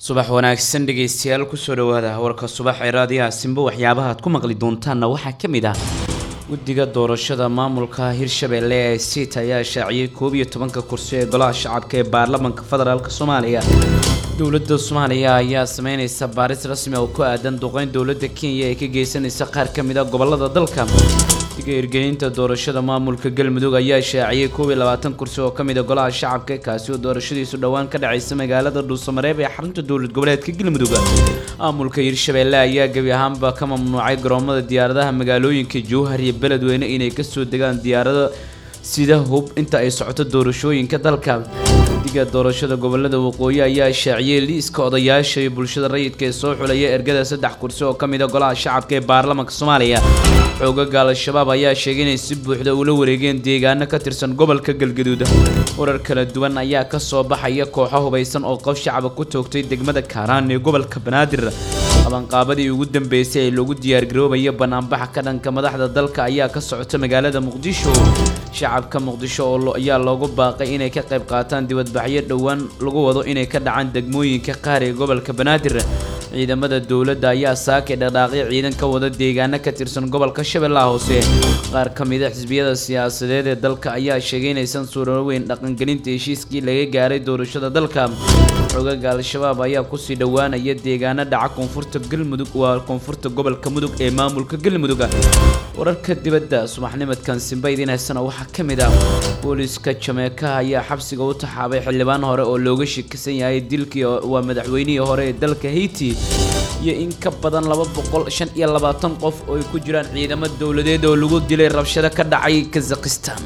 subax wanaagsan dhageystayaal ku soo dhawaada warka subax ee raadiyaha Simba waxyaabaha aad ku maqli doontaan waxaa kamid ah guddiga doorashada maamulka Hirshabelle ee State ayaa shaaciyay 11 kursi ee golaha shacabka ee baarlamaanka federaalka Soomaaliya dowladda Soomaaliya ayaa sameynaysa baaris rasmi ah oo ku aadan duqeyn dowladda Kenya ay ka geysanaysa qaar kamid ah gobolada dalka hirgelinta doorashada maamulka Galmudug ayaa shaaciyay 12 kursi oo kamid ah golaha shacabka kaasi oo doorashadiisu dhawaan ka dhacaysa magaalada Dhuusamareeb ee xarunta dowlad goboleedka Galmudug maamulka Hirshabelle ayaa gabi ahaanba ka mamnuucay garoomada diyaaradaha magaalooyinka Jowhar iyo Beledweyne inay ka soo degaan diyaarado sida hub inta ay socoto doorashooyinka dalka guddiga doorashada gobolada waqooyi ayaa shaaciyay liiska odayaasha iyo bulshada rayidka ee soo xulaya ergada 3 kursi oo kamid ah golaha shacabka ee baarlamaanka Soomaaliya xoogagga al-shabaab ayaa sheegay inay si buuxda ula wareegeen deegaano ka tirsan gobolka Galgaduud warar kala duwan ayaa ka soo baxaya kooxo hubeysan oo qof shacab ku toogtay degmada Kaaraan ee gobolka Banaadir qabanqaabadii ugu dambeysay ee lagu diyaar garoobay banaanbax ka dhanka madaxda dalka ayaa ka socota magaalada Muqdisho shacabka Muqdisho oo ayaa loogu baaqay inay ka qayb qaataan dibadbaxyo dhawaan lagu wado inay ka dhacaan degmooyinka qaar ee gobolka Banaadir ciidamada dowladda ayaa saakay dhaqaaqay ciidan ka wada deegaano ka tirsan gobolka Shabeellaha Hoose qaar kamid ah xisbiyada siyaasadeed ee dalka ayaa sheegay inaysan suuro weyn dhaqangelinta heshiiskii laga gaaray doorashada dalka xoogagga al-shabaab ayaa ku sii dhawaanaya deegaano dhaca koonfurta Galmudug waa koonfurta gobolka Mudug ee maamulka Galmudug wararka dibadda subaxnimadkan Simba idin haysan waxaa kamid ah booliska Jamaica ayaa xabsiga u taxaabay xildhibaan hore oo looga shakisan yahay dilkii waa madaxweynihii hore ee dalka Haiti iyo in ka badan 225 qof oo ku jiraan ciidamada dawladeed oo lagu dilay rabshado ka dhacay Kazakhstan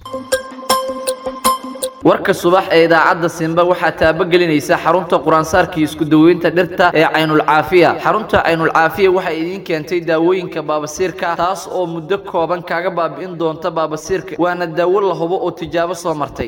warka subax ee idaacada Simba waxa taabagelinaysa xarunta quraansaarka isku daweynta dhirta ee Aynul Caafiya xarunta Aynul Caafiya waxa idin keentay daawooyinka baabasiirka taas oo muddo kooban kaaga baabi'in doonta baabasiirka waana daawo la hubo oo tijaabo soo martay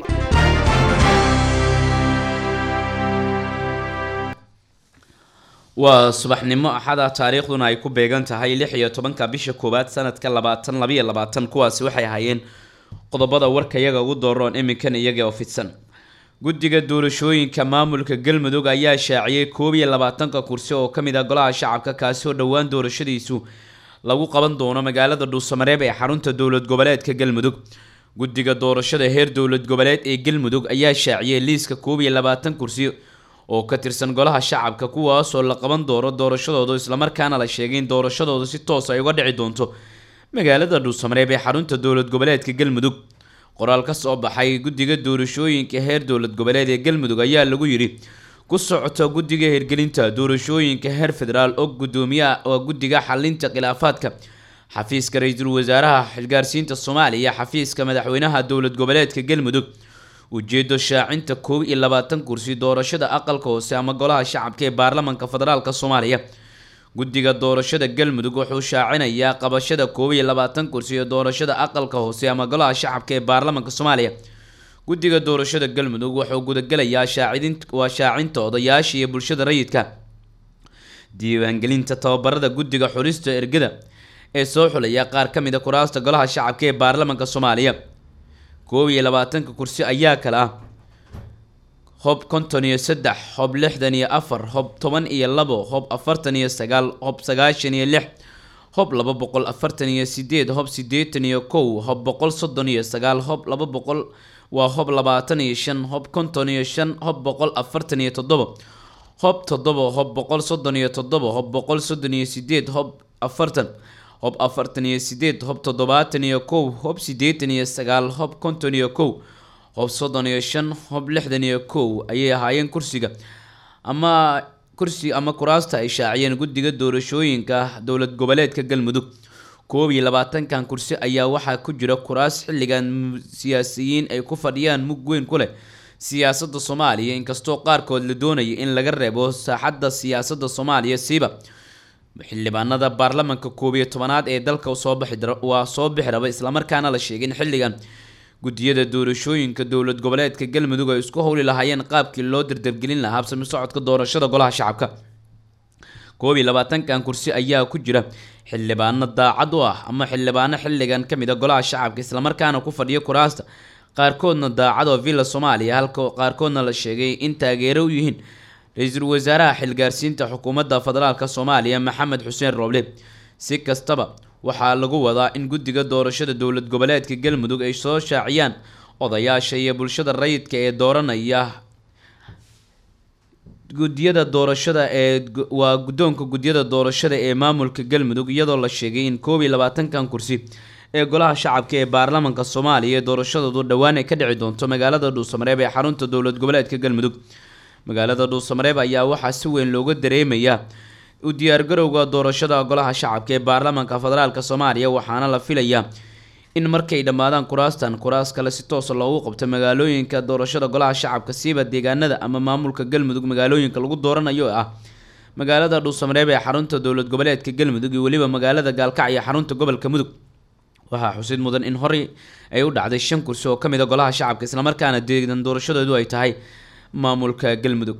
waa subaxnimo axada taariikhduna ay ku beegan tahay 16 bisha koobaad sanadka 2022 kuwaasi waxay ahaayeen qodobada warka iyaga ugu dooran iminkan iyaga oo fidsan guddiga doorashooyinka maamulka Galmudug ayaa shaaciyay 12 kursi oo kamid ah golaha shacabka kaasi oo dhawaan doorashadiisu lagu qaban doono magaalada Dhuusamareeb ee xarunta dowlad goboleedka Galmudug guddiga doorashada heer dowlad goboleed ee Galmudug ayaa shaaciyay liiska 12 kursi oo ka tirsan golaha shacabka kuwaas oo la qaban doono doorashadooda isla markaana la sheegay in doorashadooda si toos ah uga dhici doonto magaalada Dhuusamareeb ee xarunta dowlad goboleedka Galmudug qoraal ka soo baxay guddiga doorashooyinka heer dowlad goboleed ee Galmudug ayaa lagu yiri ku socoto guddiga hirgelinta doorashooyinka heer federaal oo gudoomiyaha oo guddiga xalinta khilaafaadka xafiiska ra'iisul wasaaraha xilgaarsiinta Soomaaliya xafiiska madaxweynaha dowlad goboleedka Galmudug ujeedo shaacinta 12 kursi doorashada aqalka hoose ama golaha shacabka ee baarlamaanka federaalka Soomaaliya guddiga doorashada Galmudug wuxuu shaacinayaa qabashada 12 kursi ee doorashada aqalka hoose ama golaha shacabka ee baarlamaanka Soomaaliya guddiga doorashada Galmudug wuxuu gudagalayaa shaacinta odayaasha iyo bulshada rayidka diiwaangelinta tababarada guddiga xulista ergada ee soo xulaya qaar kamid ah kuraasta golaha shacabka ee baarlamaanka Soomaaliya 12 kursi ayaa kala ah hob 53 hob 64 hob 12 hob 49 hob 96 hob 248 hob 81 hob 139 hob 200 waa hob 25 hob 55 hob 147 hob 7 hob 137 hob 138 hob 40 hob 48 hob 71 hob 89 hob 51 hob 35 hob 61 ayay ahaayeen kursi ama kuraasta ay shaaciyeen guddiga doorashooyinka dowlad goboleedka Galmudug 12 kursi ayaa waxaa ku jira kuraas xilligan siyaasiyiin ay ku fadhiyaan mug weyn ku leh siyaasadda Soomaaliya inkastoo qaarkood la doonayay in laga reebo saaxadda siyaasadda Soomaaliya siiba xildhibaanada baarlamaanka 11aad ee dalka soo bixi raba isla markaana la sheegay in xilligan guddiyada doorashooyinka dowlad goboleedka Galmudug ay isku howli lahaayeen qaabkii loo dirdirgelin lahaa habsami socodka doorashada golaha shacabka 12 kursi ayaa ku jira xildhibaano daacad u ah ama xildhibaano xilligan kamid ah golaha shacabka isla markaana ku fadhiya kuraasta qaarkoodna daacad oo villa Soomaaliya halka qaarkoodna la sheegay in taageero u yihiin ra-iisul wasaaraha xilgaarsiinta xukuumadda federaalka Soomaaliya Maxamed Xuseen Roble. Si kastaba waxaa lagu wadaa in guddiga doorashada dowlad goboleedka Galmudug ay soo shaaciyaan odayaasha iyo bulshada rayidka ee dooranaya guddiyada doorashada waa guddoonka guddiyada doorashada ee maamulka Galmudug, iyadoo la sheegay in 22kan kursi ee golaha shacabka ee baarlamaanka Soomaaliya doorashadoodu dhawaan ay ka dhici doonto magaalada Dhuusamareeb ee xarunta dowlad goboleedka Galmudug. Magaalada Dhuusamareeb ayaa waxaa si weyn looga dareemayaa u diyaargarowga doorashada golaha shacabka ee baarlamaanka federaalka Soomaaliya, waxaana la filayaa in markay dhamaadaan kuraas kale si toos ah loogu qabto magaalooyinka doorashada golaha shacabka siiba deegaanada ama maamulka Galmudug. Magaalooyinka lagu dooranayo ah magaalada Dhuusamareeb ee xarunta dowlad goboleedka Galmudug iyo waliba magaalada Gaalkacyo ee xarunta gobolka Mudug. waxaa xusid mudan in horey ay u dhacday 5 kursi oo kamid ah golaha shacabka isla markaana deegaan doorashadoodu ay tahay maamulka Galmudug.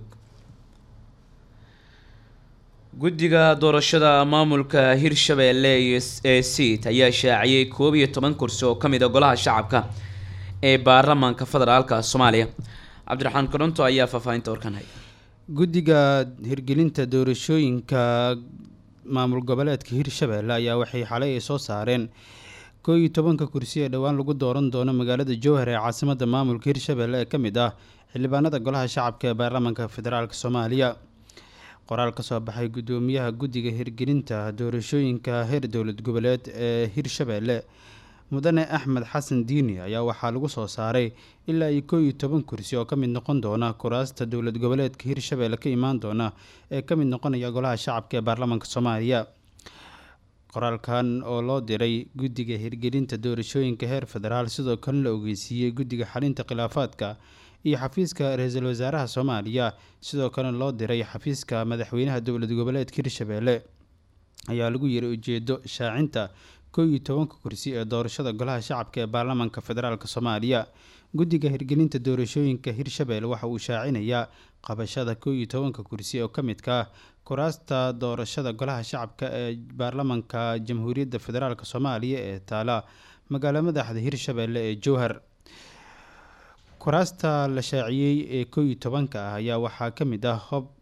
guddiga doorashada maamulka Hirshabelle ee Seat ayaa shaaciyay 12 kursi oo kamid ah golaha shacabka ee baarlamaanka federaalka Soomaaliya. Cabdiraxmaan Koronto ayaa faafahinta warkan hay. guddiga hirgelinta doorashooyinka maamul goboleedka Hirshabelle ayaa waxay xalay soo saareen 11 kursi ee dhawaan lagu dooran doono magaalada Jowhar ee caasimadda maamulka Hirshabelle ee kamid ah xildhibaanada golaha shacabka ee baarlamaanka federaalka Soomaaliya. qoraal ka soo baxay gudoomiyaha guddiga hirgelinta doorashooyinka heer dowlad goboleed ee Hirshabelle mudane Axmed Xasan Diini ayaa waxaa lagu soo saaray ilaa 11 kursi oo kamid noqon doona kuraasta dowlad goboleedka Hirshabelle ka imaan doona ee kamid noqonaya golaha shacabka ee baarlamaanka Soomaaliya. qoraalkan oo loo diray guddiga hirgelinta doorashooyinka heer federaal sidoo kale la ogeysiiyey guddiga xalinta khilaafaadka iyo xafiiska ra-iisul wasaaraha Soomaaliya, sidoo kale loo diray xafiiska madaxweynaha dowlad goboleedka Hirshabelle ayaa lagu yiri ujeedo shaacinta 11 kursi ee doorashada golaha shacabka ee baarlamaanka federaalka Soomaaliya. guddiga hirgelinta doorashooyinka Hirshabelle waxa uu shaacinayaa qabashada 11 kursi oo kamidka kuraasta doorashada golaha shacabka ee baarlamaanka Jamhuuriyadda Federaalka Soomaaliya ee taala magaalada madaxda Hirshabelle ee Jowhar. kuraasta la shaaciyay ee 11 ayaa waxaa kamid ah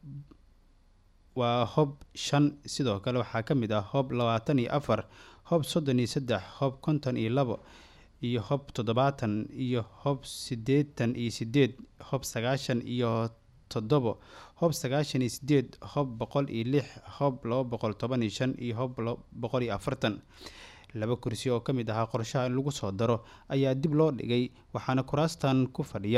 hob 5, sidoo kale waxaa kamid ah hob 24, hob 33, hob 52 iyo hob 70 iyo hob 88, hob 90 iyo 7, hob 98, hob 106, hob 215 iyo hob 140. 2 kursi oo kamid ah qorshaha in lagu soo daro ayaa dib loo dhigay, waxaana kuraastan ku fadhiya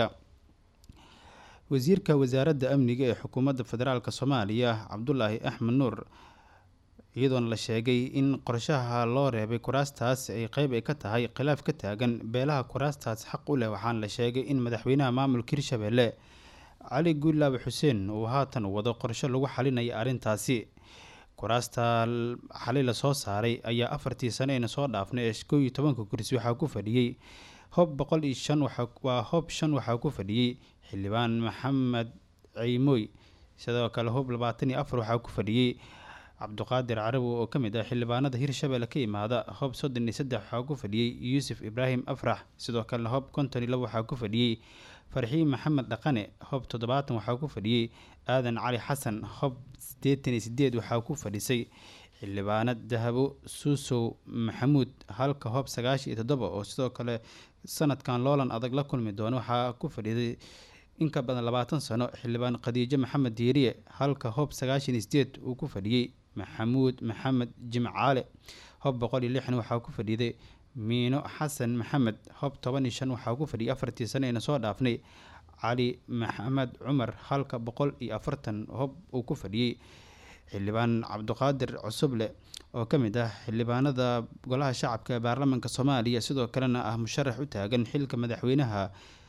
wasiirka wasaaradda amniga ee xukuumadda federaalka Soomaaliya Cabdullaahi Axmed Nuur, iyadoona la sheegay in qorshaha loo reebay kuraastaas ay qayb ka tahay khilaaf ka taagan beelaha kuraastaas xaq u leh. waxaana la sheegay in madaxweynaha maamulka Hirshabelle Cali Guulaabe Xuseen uu haatan wado qorshe lagu xalinayo arrintaasi. kuraasta xalay la soo saaray ayaa 4 sano ee soo dhaafnay 11 kursi waxaa ku fadhiyay hob 105, waa hob 5 waxaa ku fadhiyay xildhibaan Maxamed Ciimoy, sidoo kale hob 24 waxaa ku fadhiyay Cabduqaadir Carabi oo kamid ah xildhibaanada Hirshabelle ka imaada. hob 33 waxaa ku fadhiyay Yuusuf Ibraahim Afrax, sidoo kale hob 52 waxaa ku fadhiyay Farxiin Maxamed Dhaqane, hob 70 waxaa ku fadhiyay Aadan Cali Xasan, hob 88 waxaa ku fadhisay xildhibaanad Dahabo Suusow Maxamuud, halka hob 97 oo sidoo kale sanadkan loolan adag la kulmi doono waxaa ku fadhiday in ka badan 20 sano xildhibaan Khadiijo Maxamed Diiriye, halka hob 98 uu ku fadhiyay Maxamuud Maxamed Jimcaale. hob 106 waxaa ku fadhiday Miino Xasan Maxamed, hob 15 waxaa ku fadhiyay 4 sano ee soo dhaafnay Cali Maxamed Cumar, halka 140 hob uu ku fadhiyay xildhibaan Cabduqaadir Cusuble oo kamid ah xildhibaanada golaha shacabka ee baarlamaanka Soomaaliya, sidoo kalena ah musharax u taagan xilka madaxweynaha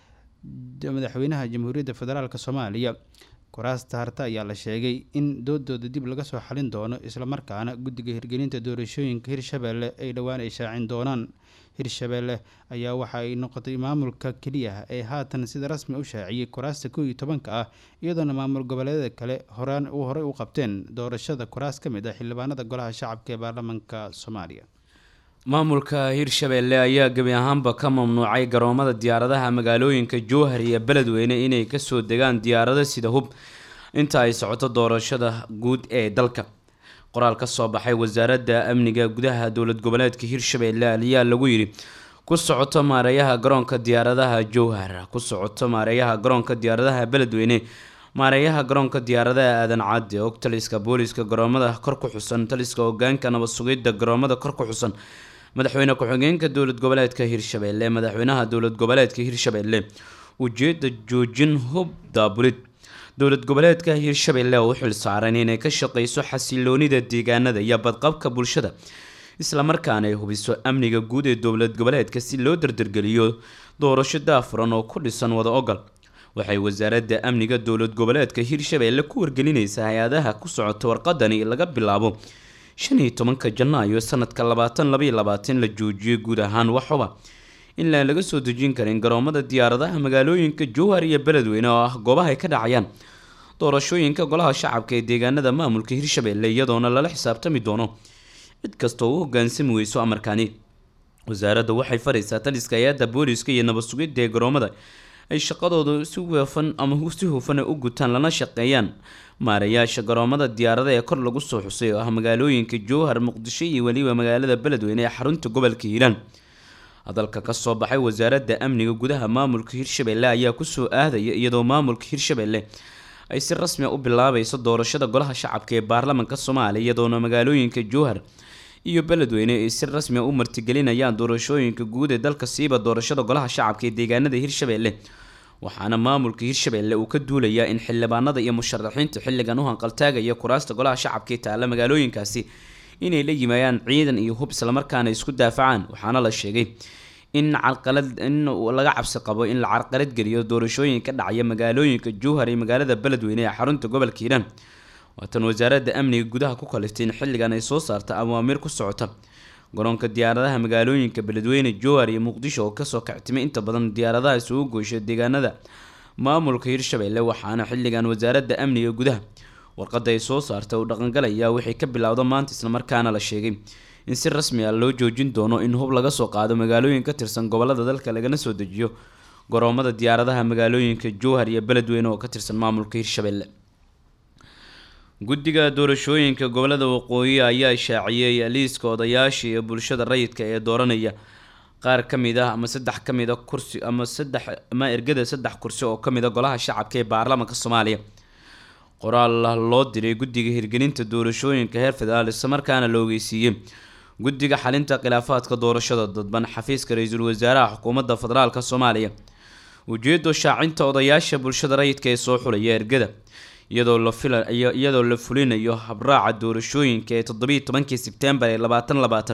Jamhuuriyadda Federaalka Soomaaliya. kuraasta harta ayaa la sheegay in doodooda dib laga soo xalin doono, isla markaana guddiga hirgelinta doorashooyinka Hirshabelle ay dhawaan ay shaacin doonaan. Hirshabelle ayaa waxa ay noqotay maamulka kaliya ee haatan sida rasmi u shaaciyay kuraasta 11 ah, iyadoona maamul goboleedyada kale horey u qabteen doorashada kuraas kamid ah xildhibaanada golaha shacabka ee baarlamaanka Soomaaliya. maamulka Hirshabelle ayaa gabi ahaanba ka mamnuucay garoomada diyaaradaha magaalooyinka Jowhar iyo Beledweyne inay ka soo degaan diyaarado sida hub, inta ay socoto doorashada guud ee dalka. qoraal ka soo baxay wasaaradda amniga gudaha dowlad goboleedka Hirshabelle ayaa lagu yiri ku socoto maareeyaha garoonka diyaaradaha Jowhar, ku socoto maareeyaha garoonka diyaaradaha Beledweyne, maareeyaha garoonka diyaaradaha Aadan Cadde, og taliska booliska garoomada kor ku xusan, taliska hoggaanka nabad sugidda garoomada kor ku xusan, madaxweyne ku-xigeenka dowlad goboleedka Hirshabelle, madaxweynaha dowlad goboleedka Hirshabelle. ujeedda joojin hub daabulid. dowlad goboleedka Hirshabelle oo xil saaran inay ka shaqeyso xasiloonida deegaanada iyo badqabka bulshada, isla markaana ay hubiso amniga guud ee dowlad goboleedka si loo dardargeliyo doorasho daafuran oo ku dhisan wada ogol. waxay wasaaradda amniga dowlad goboleedka Hirshabelle ku wargelinaysaa hay-adaha ku socota warqadani laga bilaabo 15 Janaayo sanadka 2022 la joojiyay guud ahaan waxba in laga soo dejin karin garoomada diyaaradaha magaalooyinka Jowhar iyo Beledweyne oo ah goobaha ay ka dhacayaan doorashooyinka golaha shacabka ee deegaanada maamulka Hirshabelle, iyadoona lala xisaabtami doono cid kasta oo u hoggaansami weyso amarkaani. wasaaradda waxay faraysaa taliska hay-adda booliska iyo nabad sugidda ee garoomada ay shaqadooda si hufan u gutaan lana shaqeeyaan maareeyaasha garoomada diyaarada ee kor lagu soo xusay oo ah magaalooyinka Jowhar, Muqdisho iyo waliba magaalada Beledweyne ee xarunta gobolka Hiiraan. hadalka ka soo baxay wasaaradda amniga gudaha maamulka Hirshabelle ayaa ku soo aadaya iyadoo maamulka Hirshabelle ay si rasmi ah u bilaabayso doorashada golaha shacabka ee baarlamaanka Soomaaliya, iyadoona magaalooyinka Jowhar iyo Beledweyne ay si rasmi ah u martigelinayaan doorashooyinka guud ee dalka siiba doorashada golaha shacabka ee deegaanada Hirshabelle. waxaana maamulka Hirshabelle uu ka duulayaa in xildhibaanada iyo musharaxiinta xilligan u hanqaltaagaya kuraasta golaha shacabka ee taala magaalooyinkaasi inay la yimaadaan ciidan iyo hub isla markaana isku daafacaan. waxaana la sheegay in laga cabsi qabo in la carqalad geliyo doorashooyinka dhacaya magaalooyinka Jowhar iyo magaalada Beledweyne ee xarunta gobolka Hiiraan. waatan wasaaradda amniga gudaha ku kaliftay in xilligan ay soo saarta awaamiir ku socota garoonka diyaaradaha magaalooyinka Beledweyne, Jowhar iyo Muqdisho oo kasoo kactimay inta badan diyaaradaha isugu goyshay deegaanada maamulka Hirshabelle. waxaana xilligan wasaaradda amniga gudaha warqadda ay soo saartay uu dhaqangalaya wixii ka bilowda maanta, isla markaana la sheegay in si rasmi ah loo joojin doono in hub laga soo qaado magaalooyin ka tirsan gobolada dalka lagana soo dejiyo garoomada diyaaradaha magaalooyinka Jowhar iyo Beledweyne oo ka tirsan maamulka Hirshabelle. guddiga doorashooyinka gobolada waqooyi ayaa shaaciyay liiska odayaasha iyo bulshada rayidka ee dooranaya qaar ka mid ah ama ergada 3 kursi oo ka mid ah golaha shacabka ee baarlamaanka Soomaaliya. qoraal loo diray guddiga hirgelinta doorashooyinka heer federaal isla markaana la ogeysiiyay guddiga xalinta khilaafaadka doorashada dadban xafiiska ra'iisul wasaaraha xukuumadda federaalka Soomaaliya. ujeedo shaacinta odayaasha bulshada rayidka ee soo xulaya ergada iyadoo la fulinayo habraaca doorashooyinka ee 17 Sebtembar 2020,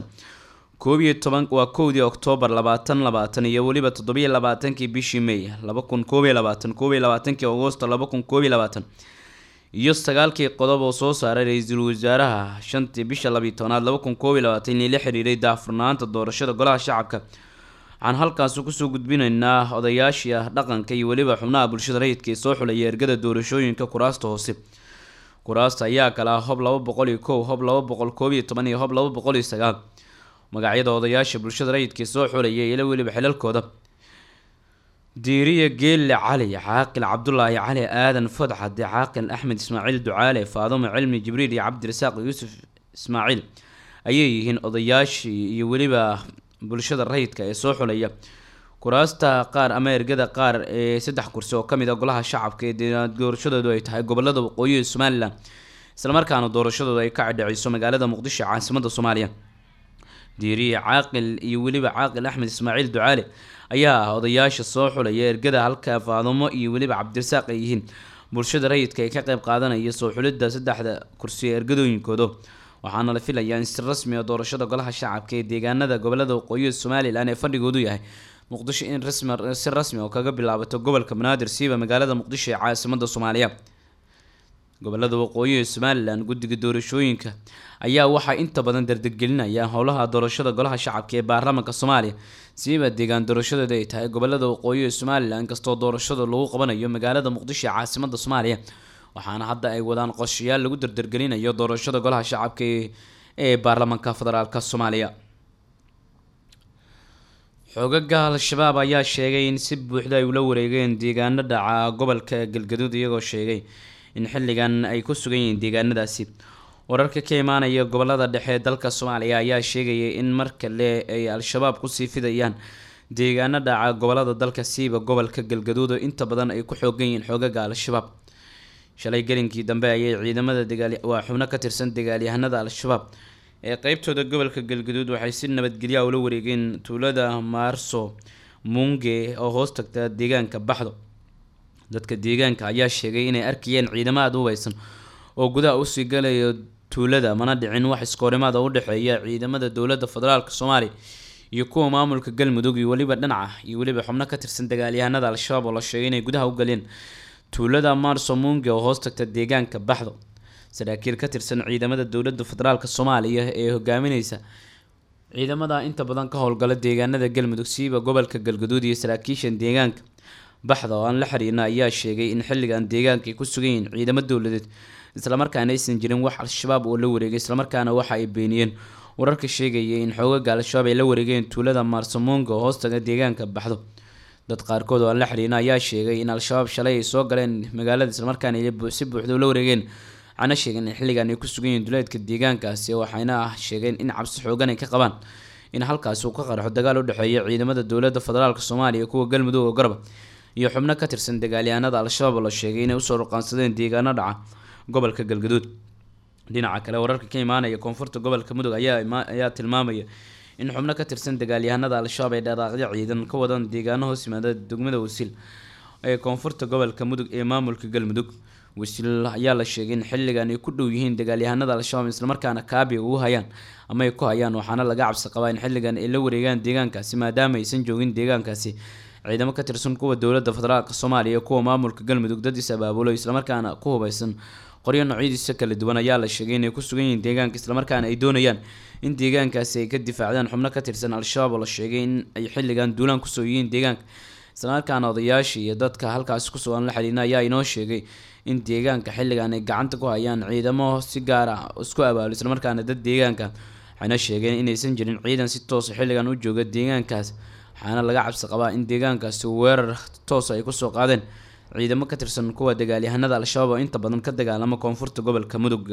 1 Oktoobar 2020 iyo waliba 17 bishii May 2021, 21 Agoosto 2021 iyo 9 qodob oo soo saaray ra'iisul wasaaraha 5 bisha 12 2021 in la xiriiray daafurnaanta doorashada golaha shacabka. waxaan halkaas ku soo gudbinaynaa odayaasha dhaqanka iyo waliba xubnaha bulshada rayidka ee soo xulaya ergada doorashooyinka kuraasta hoose. kuraasta ayaa kala hob 201, hob 211 iyo hob 209. magacyada odayaasha bulshada rayidka ee soo xulaya iyo waliba xilalkooda: diiriye geelle cali, caaqil cabdulaahi cali aadan fadxad, caaqil axmed ismaaciil ducaale, faadumo cilmi jibriil iyo cabdirasaaq yuusuf ismaaciil ayay yihiin odayaashii iyo waliba bulshada rayidka ee soo xulaya kuraasta qaar ama ergada qaar ee 3 kursi oo ka mid ah golaha shacabka ee doorashadoodu ay tahay gobolada waqooyi ee Somaliland, isla markaana doorashadoodu ay ka dhacayso magaalada Muqdisho caasimadda Soomaaliya. diiriye caaqil iyo waliba caaqil axmed ismaaciil ducaale ayaa ah odayaasha soo xulaya ergada, halka faadumo iyo waliba cabdirasaaq ay yihiin bulshada rayidka ee ka qayb qaadanaya soo xulidda 3 kursi ee ergadooyinkooda. waxaana la filayaa in si rasmi ah doorashada golaha shacabka ee deegaanada gobolada waqooyi ee Somaliland ee fadhigoodu yahay Muqdisho in si rasmi ah kaga bilaabato gobolka Banaadir siiba magaalada Muqdisho ee caasimadda Soomaaliya. gobolada waqooyi ee Somaliland guddiga doorashooyinka ayaa waxay inta badan dardargelinayaan howlaha doorashada golaha shacabka ee baarlamaanka Soomaaliya siiba deegaan doorashadooda ay tahay gobolada waqooyi ee Somaliland, kastoo doorashada lagu qabanayo magaalada Muqdisho ee caasimadda Soomaaliya. waxaana hadda ay wadaan qorshayaal lagu dardargelinayo doorashada golaha shacabka ee baarlamaanka federaalka Soomaaliya. xogaga al-shabaab ayaa sheegay in si buuxda ay ula wareegeen deegaano dhaca gobolka Galgaduud, iyagoo sheegay in xilligan ay ku sugan yihiin deegaanadaasi. wararka ka imaanaya gobolada dhexe ee dalka Soomaaliya ayaa sheegaya in mar kale ay al-shabaab ku sii fidayaan deegaano dhaca gobolada dalka siiba gobolka Galgaduud oo inta badan ay ku xoogan yihiin xoogaga al-shabaab. shalay galinkii dambe ayay ciidamada waa xubno ka tirsan dagaalyahanada al-shabaab ee qaybtooda gobolka Galgaduud waxay si nabadgelyo ula wareegeen tuulada Maarso Munge oo hoos tagta deegaanka Baxdo. dadka deegaanka ayaa sheegay inay arkayeen ciidamada hubeysan oo gudaha u sii galaya tuulada, mana dhicin wax iskoorimaad u dhaxeeya ciidamada dowladda federaalka Soomaaliya iyo kuwa maamulka Galmudug iyo waliba dhinaca iyo waliba xubno ka tirsan dagaalyahanada al-shabaab oo la sheegay inay gudaha u galeen tuulada Maarso Munge oo hoos tagta deegaanka Baxdo. saraakiil ka tirsan ciidamada dowladda federaalka Soomaaliya ee hogaaminaysa ciidamada inta badan ka howlgala deegaanada Galmudug siiba gobolka Galgaduud iyo saraakiisha deegaanka Baxdo oo aan la xiriirna ayaa sheegay in xilligan deegaanka ay ku sugan yihiin ciidamada dowladeed isla markaana aysan jirin wax al-shabaab oo la wareegay, isla markaana waxa ay beeniyeen wararka sheegaya in xoogaga al-shabaab ay la wareegeen tuulada Maarso Munge oo hoos taga deegaanka Baxdo. dad qaarkood oo aan la xiriirna ayaa sheegay in al-shabaab shalay ay soo galeen magaalada isla markaana ay si buuxda la wareegeen, ana sheegeen in xilligan ay ku sugan yihiin duleedka deegaankaasi, waxayna sheegeen in cabsi xoogan ay ka qabaan in halkaas uu ka qarxo dagaal u dhaxeeya ciidamada dowladda federaalka Soomaaliya kuwa Galmudug oo garab iyo xubno ka tirsan dagaalyahanada al-shabaab oo la sheegay inay u soo ruqaansadeen deegaano dhaca gobolka Galgaduud. dhinaca kale wararka ka imaanaya koonfurta gobolka Mudug ayaa tilmaamaya in xubno ka tirsan dagaalyahanada al-shabaab ay dhaqaaqyo ciidan ka wadaan deegaano hoos yimaada degmada Wasil ee koonfurta gobolka Mudug ee maamulka Galmudug. Wasil ayaa la sheegay in xilligan ay ku dhow yihiin dagaalyahanada al-shabaab isla markaana kaabi ugu hayaan ama ay ku hayaan, waxaana laga cabsi qabaa in xilligan ay la wareegaan deegaankaasi maadaama aysan joogin deegaankaasi ciidamo ka tirsan kuwa dowladda federaalka Soomaaliya kuwa maamulka Galmudug dad is abaabulo isla markaana ku hubeysan qoryo noocyadiisa kala duwan ayaa la sheegay inay ku sugan yihiin deegaanka isla markaana ay doonayaan in deegaankaasi ay ka difaacdaan xubno ka tirsan al-shabaab oo la sheegay in ay xilligan duulaan ku soo yihiin deegaanka. isla markaana odayaasha iyo dadka halkaas ku sugan la xiriirna ayaa inoo sheegay in deegaanka xilligan ay gacanta ku hayaan ciidamo si gaar ah isku abaabulo isla markaana dad deegaanka waxayna sheegeen inaysan jirin ciidan si toos ah xilligan u jooga deegaankaas, waxaana laga cabsi qabaa in deegaankaasi weerar toos ay ku soo qaadeen ciidamo ka tirsan kuwa dagaalyahanada al-shabaab oo inta badan ka dagaalama koonfurta gobolka Mudug.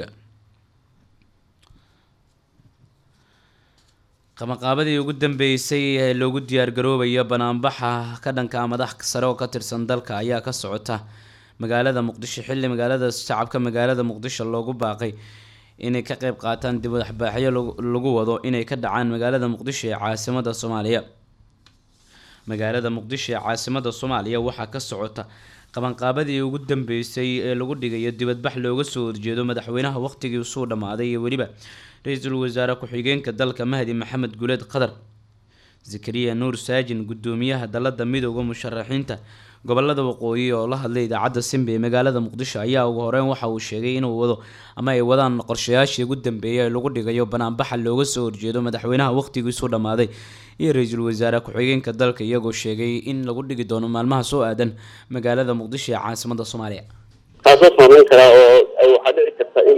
qabanqaabadii ugu dambeysay ee loogu diyaar garoobayo banaanbaxa ka dhanka madax sare oo ka tirsan dalka ayaa ka socota magaalada Muqdisho, xilli magaalada shacabka magaalada Muqdisho loogu baaqay inay ka qayb qaataan dib u dhaxbaaxyo lagu wado inay ka dhacaan magaalada Muqdisho ee caasimadda Soomaaliya. magaalada Muqdisho ee caasimadda Soomaaliya waxaa ka socota qabanqaabadii ugu dambeysay ee lagu dhigayo dibadbax looga soo horjeedo madaxweynaha waqtigii soo dhamaaday iyo waliba ra'iisul wasaare ku-xigeenka dalka Mahdi Maxamed Guleed Qadar. Zakariya Nuur Saajin gudoomiyaha dalada midowga musharaxiinta gobolada waqooyi oo la hadlay idaacadda Simba ee magaalada Muqdisho ayaa ugu horeyn waxa uu sheegay inuu wado ama ay wadaan qorshayaashii ugu dambeeyay ee lagu dhigayo banaanbaxa looga soo horjeedo madaxweynaha waqtigii soo dhamaaday iyo ra'iisul wasaare ku-xigeenka dalka, iyagoo sheegay in lagu dhigi doono maalmaha soo aadan magaalada Muqdisho ee caasimadda Soomaaliya. taasoo saameyn kara oo waxaa dhici karta in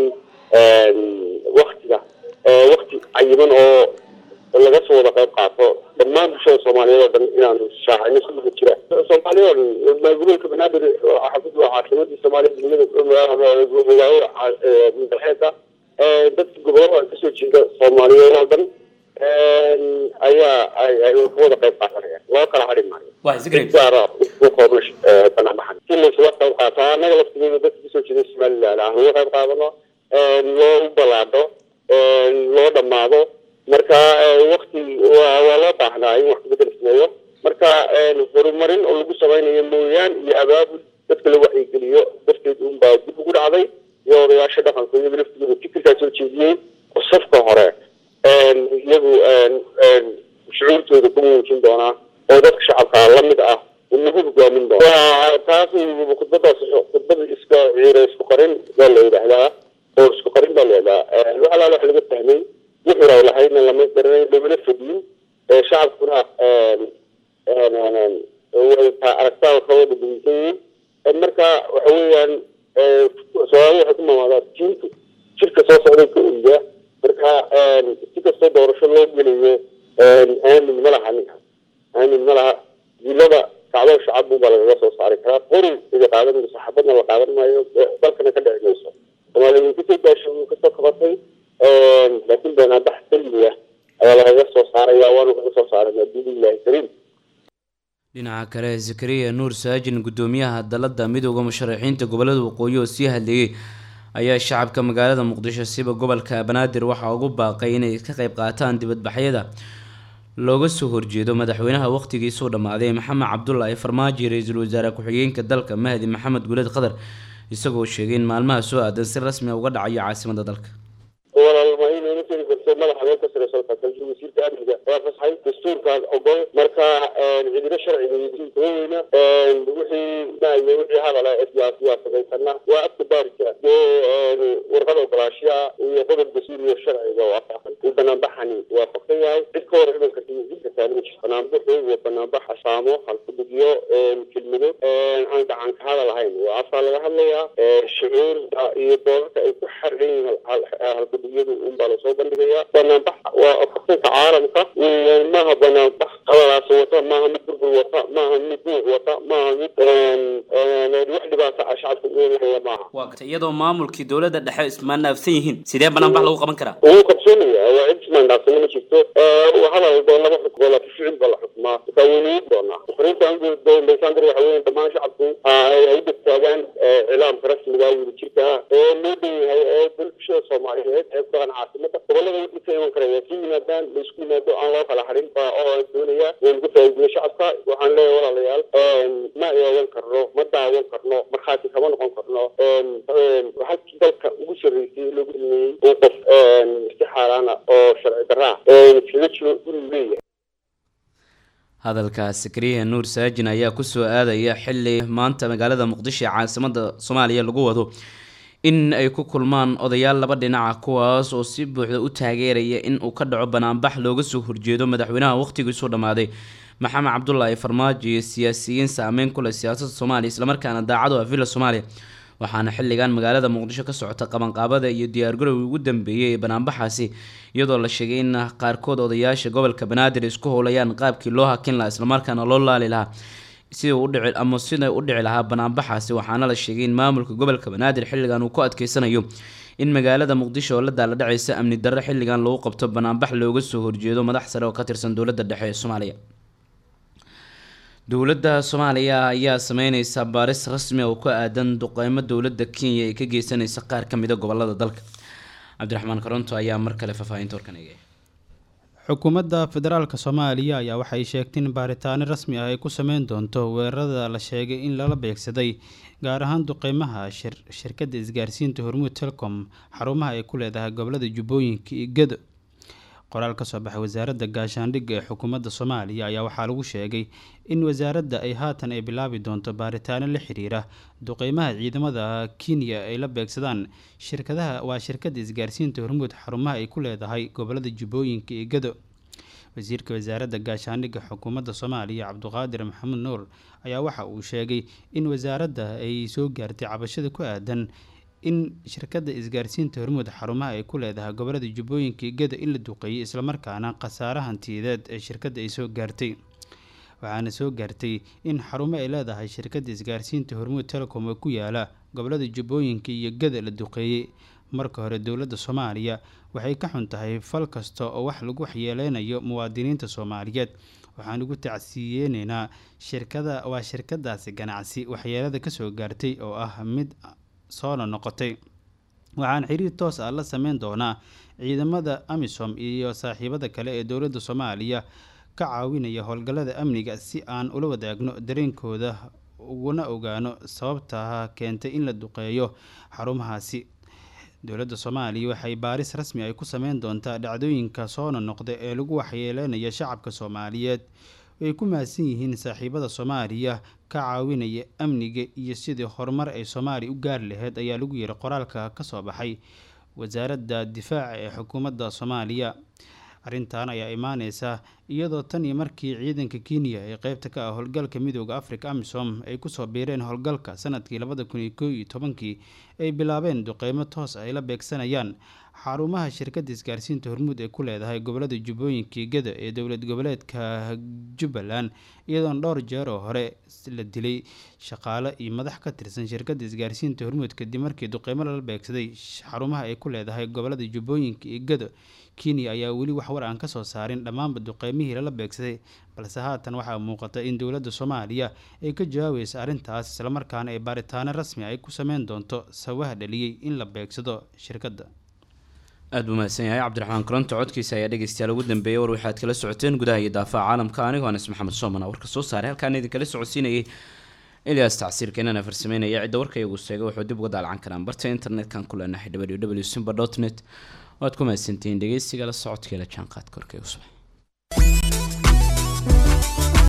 waqti cayiman oo laga soo wada qayb qaato dhammaan bulshada Soomaaliyeed oo dhan inaanu shaacino sidoo jira Soomaaliyeed gobolka Banaadir xafid waa caasimadda Soomaaliyeed midda dadka gobolada ka soo jeeda Soomaaliyeed oo dhan ayaa ku wada qayb qaadanaya loo kala hadhin maayo. waa Zakariya ku qornash banaanbaxan si la soo qayb qaato anaga laftigeeda dadka ka soo jeeda Soomaaliland aan uga qayb qaadano loo balaado loo dhamaado marka waqti waa loo baahnaa in wax bedel sameeyo marka horumarin oo lagu sameynayo mooyaan iyo abaabul dadka la wacyigeliyo darteed un baa dib ugu dhacday iyo odayaasha dhaqanka iyo laftigooda fikirkaa soo jeediyey oo safka hore iyagu shucuurtooda ku muujin doonaa oo dadka shacabka la mid ah lagu hogaamin doona. taas khudbada isku qarin baa la yidhaahdaa oo isku qarin baa la yidhahdaa waxaa wax laga fahmay wuxuu raw lahayna lama garanay dhamana fadhiin shacabkuna aragtaa kawada dumisay marka waxa weeyaan Soomaaliya waxay ku mamaadaa jiintu jirka soo socday ka oya marka si kastoo doorasho loo geliyo aamin malaha jilada kacdo shacab baa laga soo saari karaa qori iga qaadan saxaabadna la qaadan maayo dalkana ka dhinaca kale Zakariya Nuur Saajin gudoomiyaha dalada midowga musharaxiinta gobolada waqooyi oo sii hadlayay ayaa shacabka magaalada Muqdisho siba gobolka Banaadir waxa ugu baaqay inay ka qayb qaataan dibadbaxyada looga soo horjeedo madaxweynaha waqtigiisa dhamaaday Maxamed Cabdullaahi Farmaajo ra'iisul wasaare ku-xigeenka dalka Mahdi Maxamed Gulad Qadar isagoo sheegay in maalmaha soo aadan si rasmi ah uga dhacayo caasimadda dalka wasiirka amniga waa fasaxay dastuurkaas ogol marka ciidamo sharciga weyna wixii hadala siyaasadeysana waa afka baarika warqada ogolaashiya iyo qodob dastuur iyo sharciga oo afaqan banaanbaxani waa faqan yahay cid ka hor iman karta wasiirka taalimaj banaanbaxu waa banaanbax asaamo halkudugiyo kelmado aan gacan ka hadal lahayn waa afaa laga hadlayaa shucuurta iyo doorarka ay ku xarran yihiin halkudugyadu unbaa lasoo bandhigayaa banaanbax waa caalamka maaha banaanbax qabalaas wata maaha mid burbur wata maaha mid buuq wata maaha mid wax dhibaata shacabka uleeyahay maaha iyadoo maamulkii dowladda dhexe ismaan naafsan yihiin sidee banaanbax lagu qaban karaa wuu qabsoonaya waa cid ismaan naafsan ma jirto hadal doon laba xukmo la ficil baa la xukmaa kaaweyniin doonaa fariintan dowladaysan waxa weeye dhammaan shacabku ay u degtaagaan cilaamka rasmiga wada jirka loo dhanyahay bulshada Soomaaliyeed ee ku dhaqan caasimada gobolada wixii ka iman karaya si yimaadaan isku yimaado aan loo kala xarin baa oo doonaya in ku faa'iideeyo shacabka waxaan leeyahay walaalayaal ma yeelan karno ma daawan karno markhaati kama noqon karno halkii dalka ugu sarreysay loogu dhimiyey oo qof istixaalaana oo sharci darraa kaga jiro inuu leeyahay hadalka Zakariya Nuur Saajin ayaa ku soo aadaya xilli maanta magaalada Muqdisho caasimadda Soomaaliya lagu wado in ay ku kulmaan odayaal laba dhinac kuwaas oo si buuxda u taageeraya in uu ka dhaco banaanbax looga soo horjeedo madaxweynaha waqtigiisa dhamaaday Maxamed Cabdullaahi Farmaajo iyo siyaasiyiin saameyn ku leh siyaasadda Soomaaliya isla markaana daacad u ah villa Soomaaliya waxaana xilligan magaalada Muqdisho ka socota qabanqaabada iyo diyaargarowga ugu dambeeyay ee banaanbaxaasi iyadoo la sheegay in qaarkood odayaasha gobolka Banaadir isku howlayaan qaabkii loo hakin lahaa isla markaana loo laali lahaa sida u dhici lahaa banaanbaxaasi waxaana la sheegay in maamulka gobolka Banaadir xilligan uu ku adkeysanayo in magaalada Muqdisho la daala dhacaysa amni darro xilligan lagu qabto banaanbax looga soo horjeedo madax sare oo ka tirsan dowladda dhexe ee Soomaaliya dowladda Soomaaliya ayaa sameynaysa baaris rasmi ah oo ku aadan duqeymo dowladda Kenya ay ka geysanaysa qaar ka mid ah gobolada dalka Cabdiraxmaan Karonto ayaa mar kale faafahinta warkan eegay xukuumadda federaalka Soomaaliya ayaa waxay sheegtay in baaritaano rasmi ah ay ku sameyn doonto weerarada la sheegay in lala beegsaday gaar ahaan duqeymaha shirkadda isgaarsiinta Hormuud Telecom xarumaha ay ku leedahay gobolada Jubbooyinka iyo Gedo qoraal ka soo baxay wasaaradda gaashaandhigga ee xukuumadda Soomaaliya ayaa waxaa lagu sheegay in wasaaradda ay haatan ay bilaabi doonto baaritaano la xiriira duqeymaha ciidamada Kenya ay la beegsadaan shirkadda isgaarsiinta Hormuud xarumaha ay ku leedahay gobolada Jubbooyinka iyo Gedo wasiirka wasaaradda gaashaandhigga xukuumadda Soomaaliya Cabduqaadir Maxamed Nuur ayaa waxa uu sheegay in wasaaradda ay soo gaartay cabashada ku aadan in shirkadda isgaarsiinta Hormuud xarumaha ay ku leedahay gobolada Jubbooyinka iyo Gedo in la duqeeyay isla markaana khasaare hantiyadeed ee shirkadda ay soo gaartay waxaana soo gaartay in xarumo ay leedahay shirkadda isgaarsiinta Hormuud Telecom oo ku yaala gobolada Jubbooyinka iyo Gedo la duqeeyay marka hore dowladda Soomaaliya waxay ka xun tahay fal kasta oo wax lagu waxyeeleynayo muwaadiniinta Soomaaliyeed waxaan ugu tacsiyeenaynaa shirkadaasi ganacsi waxyeelada ka soo gaartay oo ah mid soo noqotay waxaan xiriir toos ah la sameyn doonaa ciidamada AMISOM iyo saaxiibada kale ee dowladda Soomaaliya ka caawinaya howlgallada amniga si aan ula wadaagno dareenkooda uguna ogaano sababta keentay in la duqeeyo xarumahaasi dowladda Soomaaliya waxay baaris rasmi ah ku sameyn doontaa dhacdooyinka soo noqda ee lagu waxyeeleynayo shacabka Soomaaliyeed way ku maasan yihiin saaxiibada Soomaaliya ka caawinaya amniga iyo sidii horumar ay Soomaaliya u gaar lahayd ayaa lagu yiri qoraalka ka soo baxay wasaaradda difaaca ee xukuumadda Soomaaliya arrintan ayaa imaaneysa iyadoo tan iyo markii ciidanka Kenya ee qaybta ka ah howlgalka midowga Afrika AMISOM ay ku soo biireen howlgalka sanadkii 2011 ay bilaabeen duqeymo toos ah ay la beegsanayaan xarumaha shirkadda isgaarsiinta Hormuud ee ku leedahay gobolada Jubbooyinka iyo Gedo ee dowlad goboleedka Jubbaland iyadoo dhowr jeer oo hore la dilay shaqaale iyo madax ka tirsan shirkadda isgaarsiinta Hormuud kadib markii duqeymo la beegsaday xarumaha ay ku leedahay gobolada Jubbooyinka iyo Gedo Kenya ayaa weli wax war aan ka soo saarin dhammaan duqeymo duqeymihii lala beegsaday balse haatan waxaa muuqata in dowladda Soomaaliya ay ka jawaabayso arrintaas isla markaana ay baaritaano rasmi ay ku sameyn doonto sababaha dhaliyay in la beegsado shirkadda. aad buu mahadsan yahay cabdiraxmaan koronto codkiisa ayaa dhegeystayaal ugu dambeeyay war waxaad kala socoteen gudaha iyo daafaca caalamka anigoo Anas Maxamed Soomana warka soo saaray halkaan idin kala socodsiinayay Elias Tacsiirka inana farsameynaya cidda warka iyagu sheegay wuxuu dib uga daalcan karaan barta internet-kan ku leenahay www.simba.net waad ku mahadsantihiin dhegeysiga la socodka la jaanqaadka warka usoo